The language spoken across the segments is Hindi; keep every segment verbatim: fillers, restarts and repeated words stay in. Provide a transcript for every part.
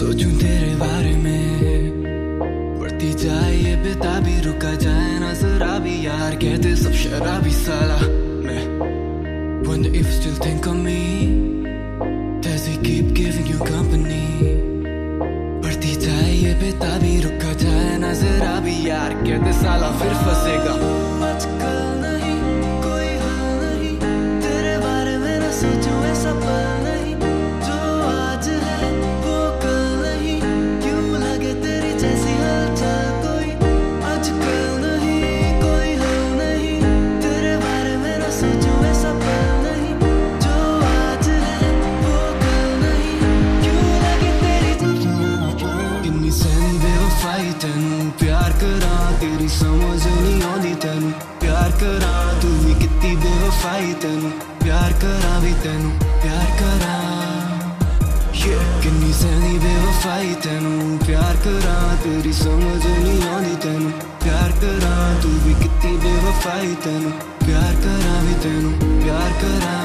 सोचूं तेरे बारे में, बढ़ती जाए ये बेताबी, रुका जाए ना जरा भी यार, कहते सब शराबी साला मैं। Wonder if you still think of me, does he keep giving you company? बढ़ती जाए ये बेताबी, रुका जाए ना जरा भी यार, कहते साला फिर फंसेगा। आजकल नहीं कोई हल नहीं, तेरे बारे में ना सोचूं ऐसा पल नहीं, जो आज है वो कल नहीं, क्यों लगे तेरी जैसी हलचल कोई। आजकल नहीं कोई हल नहीं, तेरे बारे में ना सोचूं ऐसा पल नहीं, जो आज है वो कल नहीं, क्यों लगे तेरी किन्नी सैन बेवफाई तैनू प्यार करा, तेरी समझ नहीं आउंदी तैनू प्यार करा, तू भी कितनी बेवफाई तैनू प्यार करा भी तैनू प्यार करा। yeah, किन्नी सैनी बेवफाई तैनू प्यार करा, तेरी समझ नहीं आउंदी तैनू प्यार करा, तू भी कितनी बेवफाई तैनू प्यार करा भी तैनू प्यार करा।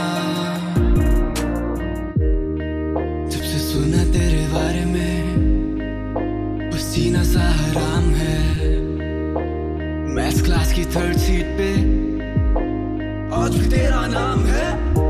जब से सुना तेरे बारे में बस जीना सा हराम है, मैथ्स क्लास की थर्ड सीट पे आज भी तेरा नाम है,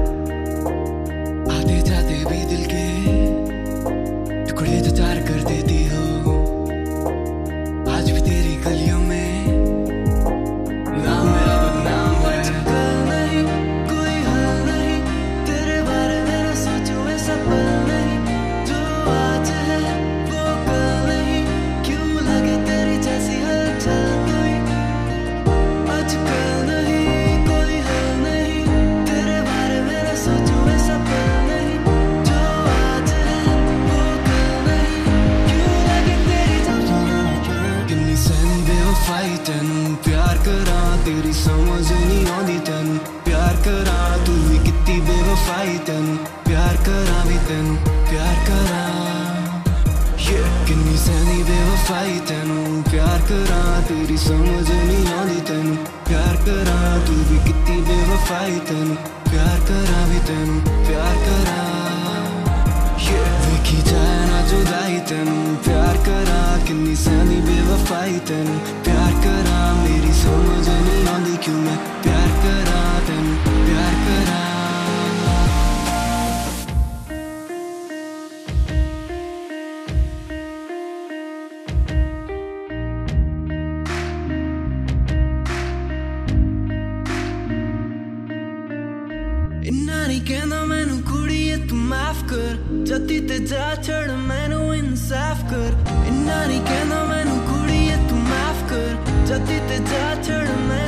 आते जाते भी दिल के टुकड़े तो चार कर देती हो, आज भी तेरी गलियों में नाम मेरा बदनाम है। आजकल नहीं कोई हल नहीं, तेरे बारे में ना सोचूं ऐसा पल नहीं, जो आज है वो कल नहीं, क्यों लगे तेरी जैसी हलचल कोई। आजकल नहीं कोई हल नहीं, तेरे बारे में ना सोचूं ऐसा पल नहीं, जो आज है वो कल नहीं, क्यों लगे तेरी किन्नी सैन बेवफाई तैनू प्यार करा, तेरी समझ नहीं आउंदी तैनू प्यार करा, तू भी कितनी बेवफाई तैनू प्यार करा भी तैनू प्यार करा। yeah, किन्नी सैनी बेवफाई तैनू प्यार करा, तेरी समझ नहीं आउंदी तैनू प्यार करा, तू भी कितनी बेवफाई तैनू प्यार करा भी तैनू प्यार करा। yeah, देखी जाए ना जुदाई तैनू प्यार करा, किन्नी सैनी बेवफाई तैनू प्यार करा, मेरी समझ नहीं आउंदी क्यों मैं प्यार करा तैनू प्यार करा। इन्ना नहीं कहना मैनू कुड़िए तू माफ कर, जती ते जा छड़ मैनू इंसाफ कर। इन्ना नहीं कहना मैनू कुड़िए तू माफ कर, जती ते जा छड़ मैनू